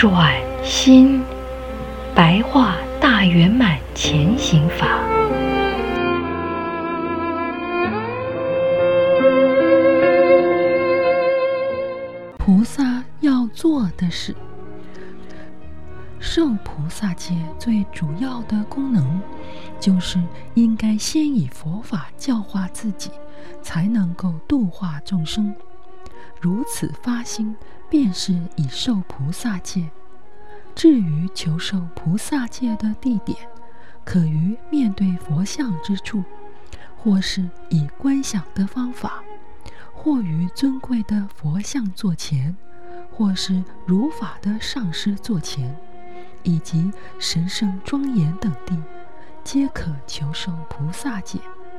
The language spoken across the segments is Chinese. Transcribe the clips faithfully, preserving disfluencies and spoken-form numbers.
转心白话大圆满前行法。 菩萨要做的事，受菩萨戒最主要的功能，就是应该先以佛法教化自己，才能够度化众生。如此发心，便是以受菩萨戒。至于求受菩萨戒的地点，可于面对佛像之处，或是以观想的方法，或于尊贵的佛像座前，或是如法的上师座前，以及神圣庄严等地，皆可求受菩萨戒。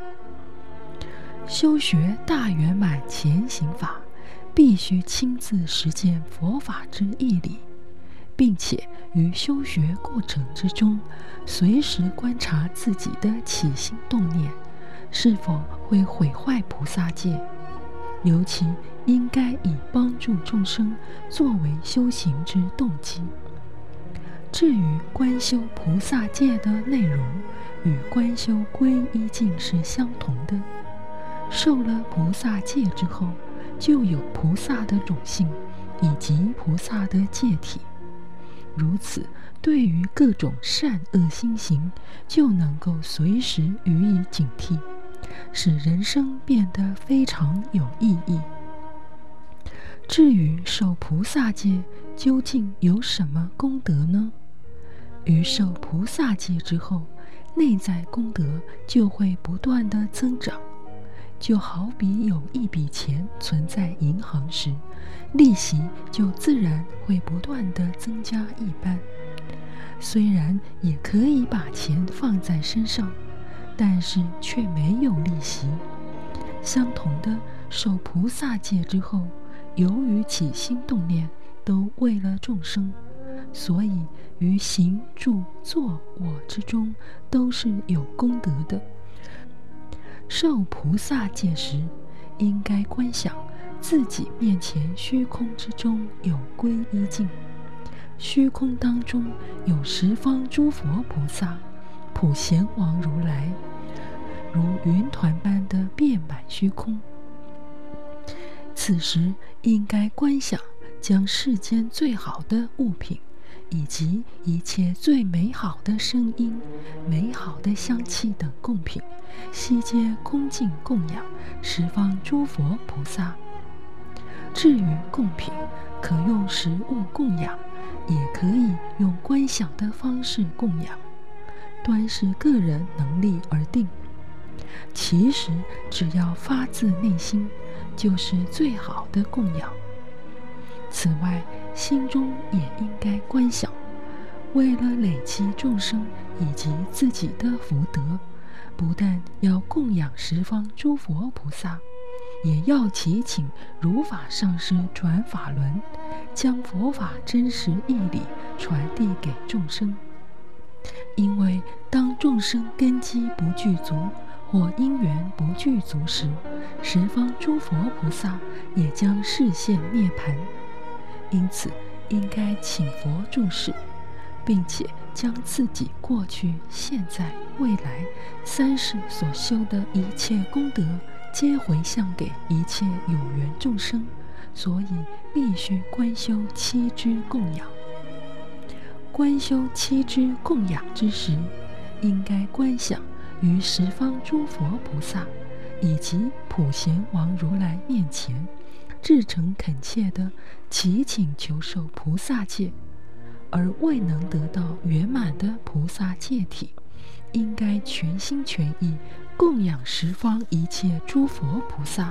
修学大圆满前行法，必须亲自实践佛法之义理，并且于修学过程之中，随时观察自己的起心动念是否会毁坏菩萨戒，尤其应该以帮助众生作为修行之动机。至于观修菩萨戒的内容，与观修皈依境是相同的。受了菩萨戒之后，就有菩萨的种性以及菩萨的戒体，如此对于各种善恶心行，就能够随时予以警惕，使人生变得非常有意义。至于受菩萨戒究竟有什么功德呢？于受菩萨戒之后，内在功德就会不断的增长，就好比有一笔钱存在银行时，利息就自然会不断的增加一般。虽然也可以把钱放在身上，但是却没有利息。相同的，受菩萨戒之后，由于起心动念都为了众生，所以于行住坐卧之中都是有功德的。受菩萨戒时，应该观想自己面前虚空之中有皈依境，虚空当中有十方诸佛菩萨、普贤王如来，如云团般的遍满虚空。此时应该观想将世间最好的物品，以及一切最美好的声音、美好的香气等供品，悉皆恭敬供养十方诸佛菩萨。至于供品，可用食物供养，也可以用观想的方式供养，端视个人能力而定。其实只要发自内心，就是最好的供养。此外，心中也应该观想，为了累积众生以及自己的福德，不但要供养十方诸佛菩萨，也要祈请如法上师转法轮，将佛法真实义理传递给众生。因为当众生根基不具足或因缘不具足时，十方诸佛菩萨也将示现涅槃。因此应该请佛住世，并且将自己过去、现在、未来三世所修的一切功德，皆回向给一切有缘众生，所以必须观修七支供养。观修七支供养之时，应该观想于十方诸佛菩萨以及普贤王如来面前，至诚恳切地祈请求受菩萨戒，而未能得到圆满的菩萨戒体，应该全心全意供养十方一切诸佛菩萨。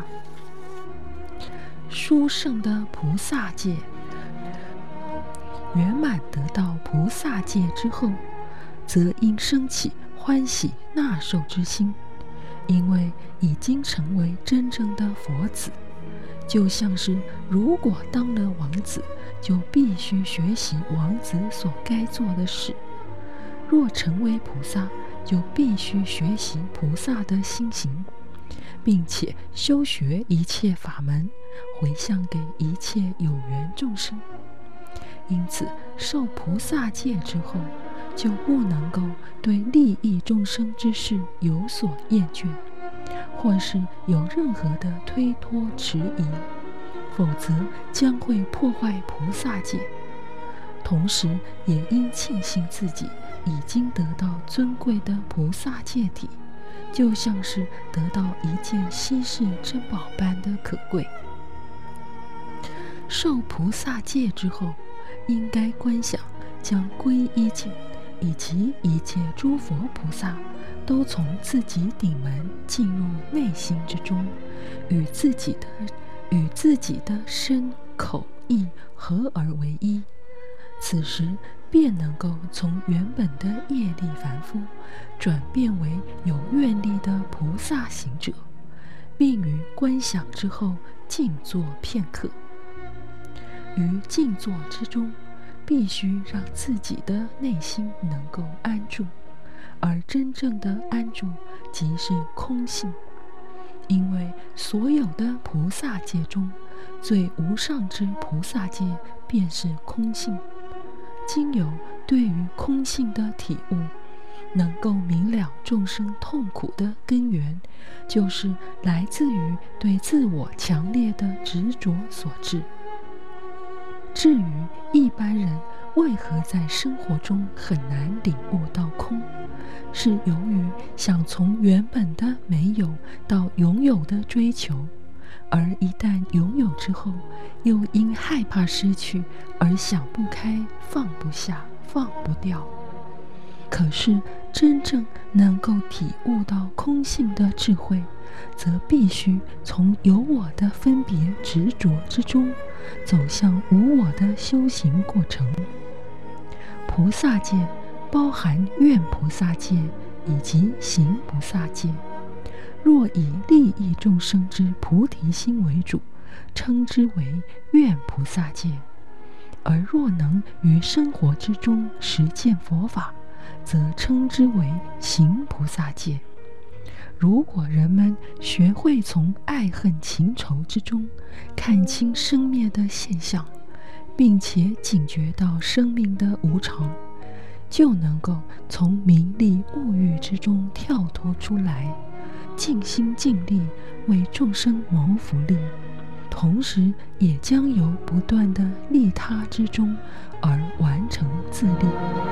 殊胜的菩萨戒，圆满得到菩萨戒之后，则应升起欢喜纳受之心，因为已经成为真正的佛子。就像是如果当了王子，就必须学习王子所该做的事；若成为菩萨，就必须学习菩萨的心行，并且修学一切法门，回向给一切有缘众生。 因此受菩萨戒之后，就不能够对利益众生之事有所厌倦，或是有任何的推脱迟疑，否则将会破坏菩萨戒。同时也应庆幸自己已经得到尊贵的菩萨戒体，就像是得到一件稀世珍宝般的可贵。受菩萨戒之后，应该观想将皈依境以及一切诸佛菩萨都从自己顶门进入内心之中，与自己的与自己的身口意合而为一。此时便能够从原本的业力凡夫转变为有愿力的菩萨行者，并于观想之后静坐片刻。于静坐之中，必须让自己的内心能够安住，而真正的安住即是空性。因为所有的菩萨戒中，最无上之菩萨戒便是空性。经由对于空性的体悟，能够明了众生痛苦的根源，就是来自于对自我强烈的执着所致。至于一般人为何在生活中很难领悟到空，是由于想从原本的没有到拥有的追求，而一旦拥有之后，又因害怕失去而想不开、放不下、放不掉。可是真正能够体悟到空性的智慧，则必须从有我的分别执着之中，走向无我的修行过程。菩萨戒包含愿菩萨戒以及行菩萨戒。若以利益众生之菩提心为主，称之为愿菩萨戒；而若能于生活之中实践佛法，则称之为行菩萨戒。如果人们学会从爱恨情仇之中看清生灭的现象，并且警觉到生命的无常，就能够从名利物欲之中跳脱出来，尽心尽力为众生谋福利，同时也将由不断的利他之中而完成自利。